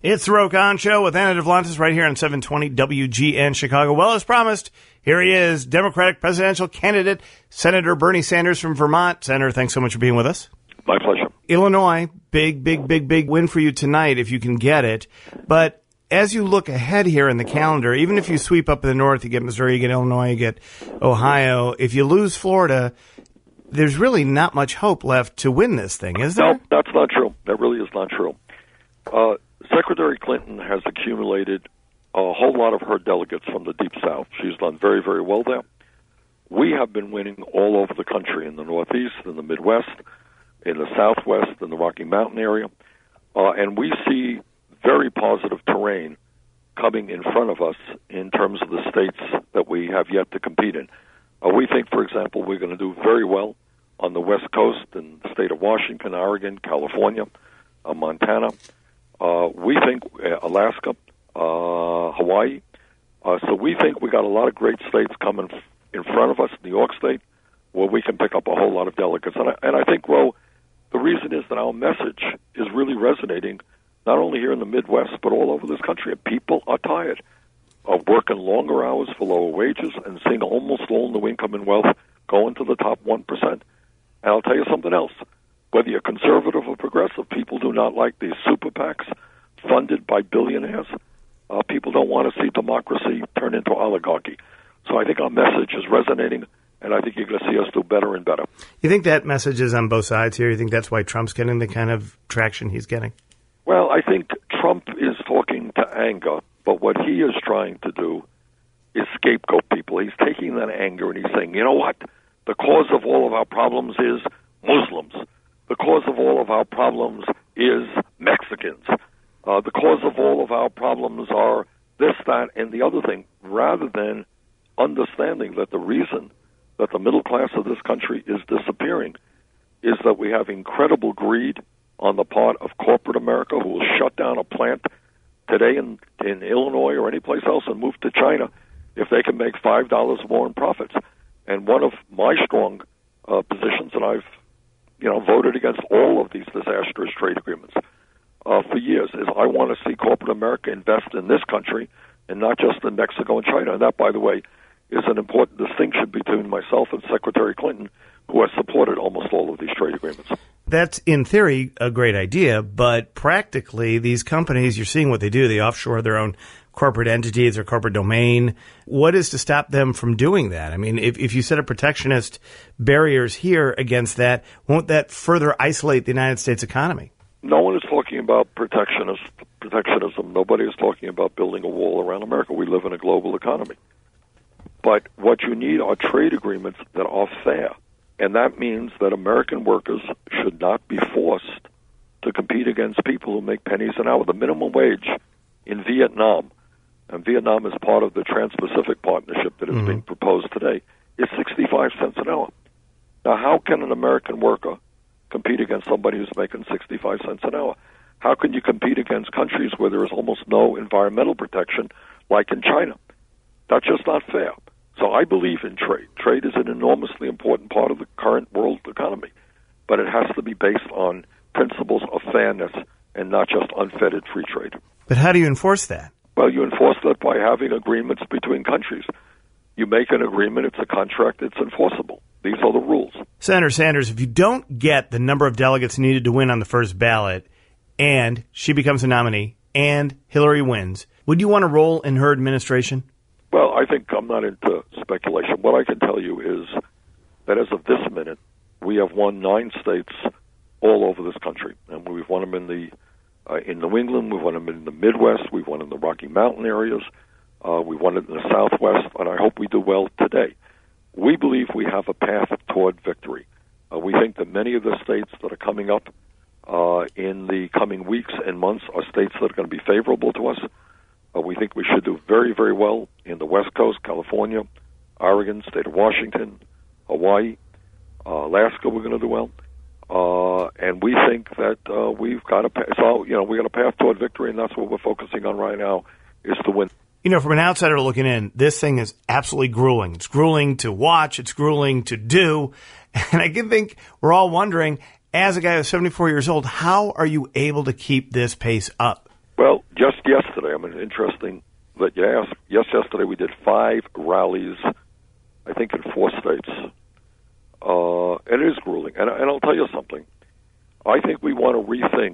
It's the Rokan Show with Anna Devlantis right here on 720 WGN Chicago. Well, as promised, here he is, Democratic presidential candidate, Senator Bernie Sanders from Vermont. Senator, thanks so much for being with us. My pleasure. Illinois, big win for you tonight if you can get it. But as you look ahead here in the calendar, even if you sweep up in the north, you get Missouri, you get Illinois, you get Ohio. If you lose Florida, there's really not much hope left to win this thing, is there? No, that's not true. That really is not true. Secretary Clinton has accumulated a whole lot of her delegates from the Deep South. She's done very, very well there. We have been winning all over the country, in the Northeast, in the Midwest, in the Southwest, in the Rocky Mountain area. And we see very positive terrain coming in front of us in terms of the states that we have yet to compete in. We think, for example, we're going to do very well on the West Coast in the state of Washington, Oregon, California, Montana. We think Alaska, Hawaii. So we think we got a lot of great states coming in front of us, New York State, where we can pick up a whole lot of delegates. And I think, well, the reason is that our message is really resonating not only here in the Midwest, but all over this country. And people are tired of working longer hours for lower wages and seeing almost all new income and wealth go into the top 1%. And I'll tell you something else. Whether you're conservative or progressive, people do not like these super PACs funded by billionaires. People don't want to see democracy turn into oligarchy. So I think our message is resonating, and I think you're going to see us do better and better. You think that message is on both sides here? You think that's why Trump's getting the kind of traction he's getting? Well, I think Trump is talking to anger, but what he is trying to do is scapegoat people. He's taking that anger and he's saying, you know what? The cause of all of our problems is Muslims. The cause of all of our problems is Mexicans. The cause of all of our problems are this, that, and the other thing, rather than understanding that the reason that the middle class of this country is disappearing is that we have incredible greed on the part of corporate America, who will shut down a plant today in Illinois or any place else and move to China if they can make $5 more in profits. And one of my strong positions, and I've voted against all of these disastrous trade agreements for years, is I want to see corporate America invest in this country and not just in Mexico and China. And that, by the way, is an important distinction between myself and Secretary Clinton, who has supported almost all of these trade agreements. That's, in theory, a great idea, but practically, these companies, you're seeing what they do. They offshore their own corporate entities or corporate domain. What is to stop them from doing that? I mean, if you set up protectionist barriers here against that, won't that further isolate the United States economy? No one is talking about protectionism. Nobody is talking about building a wall around America. We live in a global economy. But what you need are trade agreements that are fair. And that means that American workers should not be forced to compete against people who make pennies an hour. The minimum wage in Vietnam, and Vietnam is part of the Trans-Pacific Partnership that is being proposed today, is 65 cents an hour. Now, how can an American worker compete against somebody who's making 65 cents an hour? How can you compete against countries where there is almost no environmental protection, like in China? That's just not fair. So I believe in trade. Trade is an enormously important part of the current world economy, but it has to be based on principles of fairness and not just unfettered free trade. But how do you enforce that? Well, you enforce that by having agreements between countries. You make an agreement, it's a contract, it's enforceable. These are the rules. Senator Sanders, if you don't get the number of delegates needed to win on the first ballot, and she becomes a nominee, and Hillary wins, would you want to roll in her administration? Well, I think I'm not into speculation. What I can tell you is that as of this minute, we have won 9 states all over this country, and we've won them in New England, we've won them in the Midwest, we've won in the Rocky Mountain areas, we won it in the Southwest, and I hope we do well today. We believe we have a path toward victory. We think that many of the states that are coming up in the coming weeks and months are states that are going to be favorable to us. We think we should do very, very well in the West Coast, California, Oregon, state of Washington, Hawaii, Alaska. We're going to do well, and we think that we've got a we got a path toward victory, and that's what we're focusing on right now, is to win. From an outsider looking in, this thing is absolutely grueling. It's grueling to watch. It's grueling to do, and I can think we're all wondering, as a guy who's 74 years old, how are you able to keep this pace up? Well, just yesterday, interesting that you asked. Yesterday we did 5 rallies, I think in 4 states. And it is grueling. And I'll tell you something. I think we want to rethink,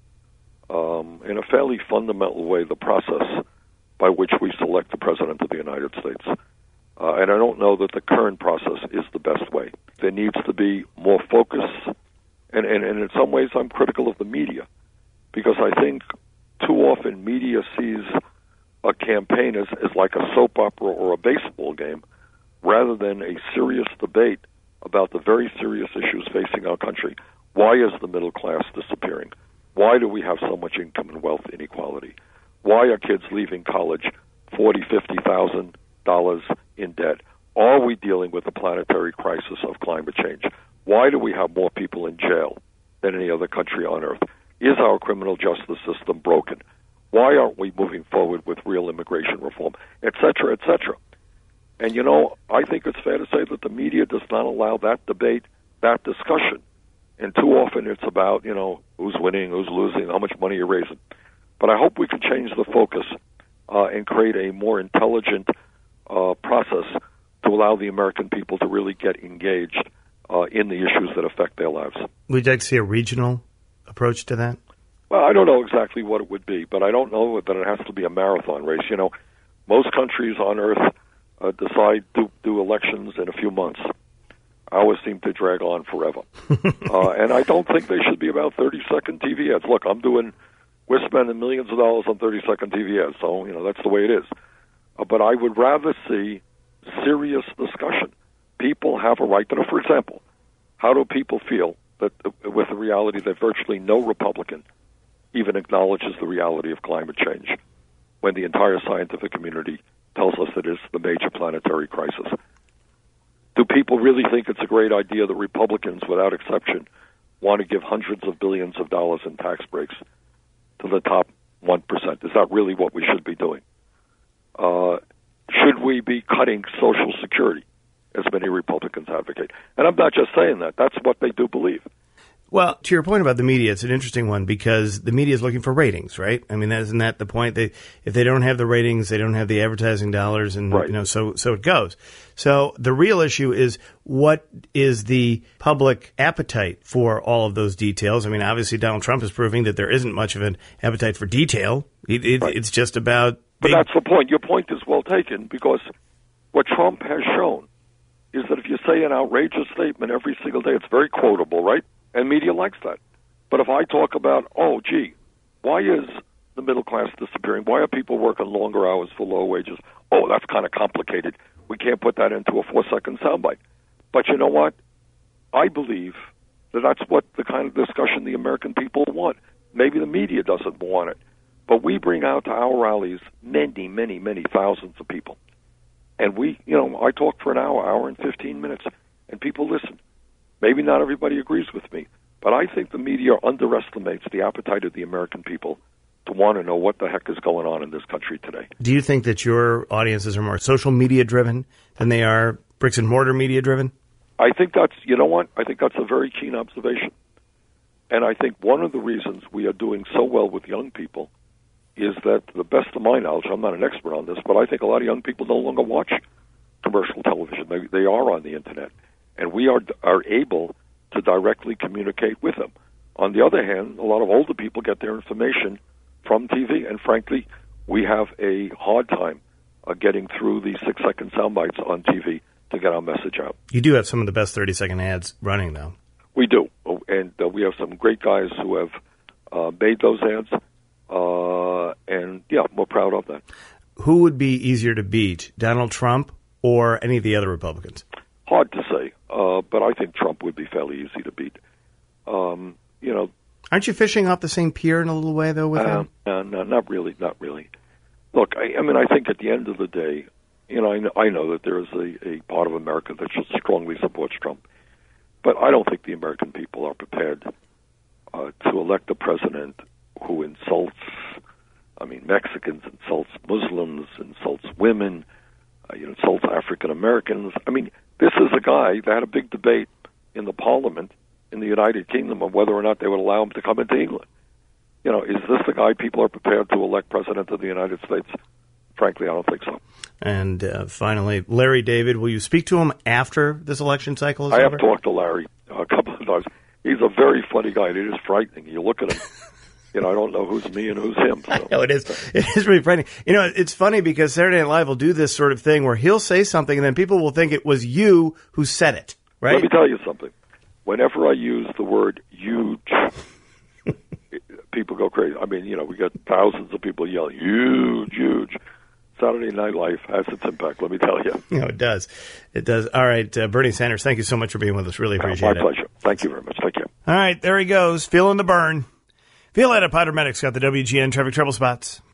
in a fairly fundamental way, the process by which we select the President of the United States. And I don't know that the current process is the best way. There needs to be more focus. And in some ways, I'm critical of the media, because I think too often media sees a campaign as like a soap opera or a baseball game, rather than a serious debate about the very serious issues facing our country. Why is the middle class disappearing? Why do we have so much income and wealth inequality? Why are kids leaving college $40,000, $50,000 in debt? Are we dealing with the planetary crisis of climate change? Why do we have more people in jail than any other country on earth? Is our criminal justice system broken? Why aren't we moving forward with real immigration reform, et cetera, et cetera? And, I think it's fair to say that the media does not allow that debate, that discussion. And too often it's about, who's winning, who's losing, how much money you're raising. But I hope we can change the focus and create a more intelligent process to allow the American people to really get engaged in the issues that affect their lives. Would you like to see a regional approach to that? Well, I don't know exactly what it would be, but I don't know that it has to be a marathon race. Most countries on earth decide to do elections in a few months. Ours seem to drag on forever. And I don't think they should be about 30-second TV ads. Look, we're spending millions of dollars on 30-second TV ads, so, that's the way it is. But I would rather see serious discussion. People have a right to know. For example, how do people feel that with the reality that virtually no Republican even acknowledges the reality of climate change when the entire scientific community tells us that it's the major planetary crisis? Do people really think it's a great idea that Republicans, without exception, want to give hundreds of billions of dollars in tax breaks to the top 1%? Is that really what we should be doing? Should we be cutting Social Security, as many Republicans advocate? And I'm not just saying that. That's what they do believe. Well, to your point about the media, it's an interesting one because the media is looking for ratings, right? I mean, isn't that the point? If they don't have the ratings, they don't have the advertising dollars, and right. So it goes. So the real issue is, what is the public appetite for all of those details? I mean, obviously Donald Trump is proving that there isn't much of an appetite for detail. Right. It's just about. But that's the point. Your point is well taken, because what Trump has shown is that if you say an outrageous statement every single day, it's very quotable, right? And media likes that. But if I talk about, why is the middle class disappearing? Why are people working longer hours for low wages? Oh, that's kind of complicated. We can't put that into a 4-second soundbite. But you know what? I believe that that's what the kind of discussion the American people want. Maybe the media doesn't want it. But we bring out to our rallies many, many, many thousands of people. And I talk for an hour and 15 minutes, and people listen. Maybe not everybody agrees with me, but I think the media underestimates the appetite of the American people to want to know what the heck is going on in this country today. Do you think that your audiences are more social media driven than they are bricks and mortar media driven? I think that's, I think that's a very keen observation. And I think one of the reasons we are doing so well with young people is that, to the best of my knowledge, I'm not an expert on this, but I think a lot of young people no longer watch commercial television. They are on the Internet. And we are able to directly communicate with them. On the other hand, a lot of older people get their information from TV, and frankly, we have a hard time getting through the 6-second sound bites on TV to get our message out. You do have some of the best 30-second ads running, though. We do, and we have some great guys who have made those ads, and we're proud of that. Who would be easier to beat, Donald Trump or any of the other Republicans? Hard to say, but I think Trump would be fairly easy to beat. Aren't you fishing off the same pier in a little way, though, with him? No, not really. Look, I think at the end of the day, I know that there is a part of America that just strongly supports Trump, but I don't think the American people are prepared to elect a president who insults, Mexicans, insults Muslims, insults women, insults African Americans. This is a guy that had a big debate in the Parliament in the United Kingdom of whether or not they would allow him to come into England. Is this the guy people are prepared to elect president of the United States? Frankly, I don't think so. And finally, Larry David, will you speak to him after this election cycle is over? I have talked to Larry a couple of times. He's a very funny guy. It is frightening. You look at him. I don't know who's me and who's him. So. No, it is. It is really frightening. It's funny because Saturday Night Live will do this sort of thing where he'll say something and then people will think it was you who said it, right? Let me tell you something. Whenever I use the word huge, people go crazy. I mean, we got thousands of people yelling, huge, huge. Saturday Night Live has its impact, let me tell you. It does. It does. All right, Bernie Sanders, thank you so much for being with us. Really appreciate it. My pleasure. Thank you very much. Thank you. All right, there he goes, feeling the burn. Violetta Potter-Maddox got the WGN traffic trouble spots.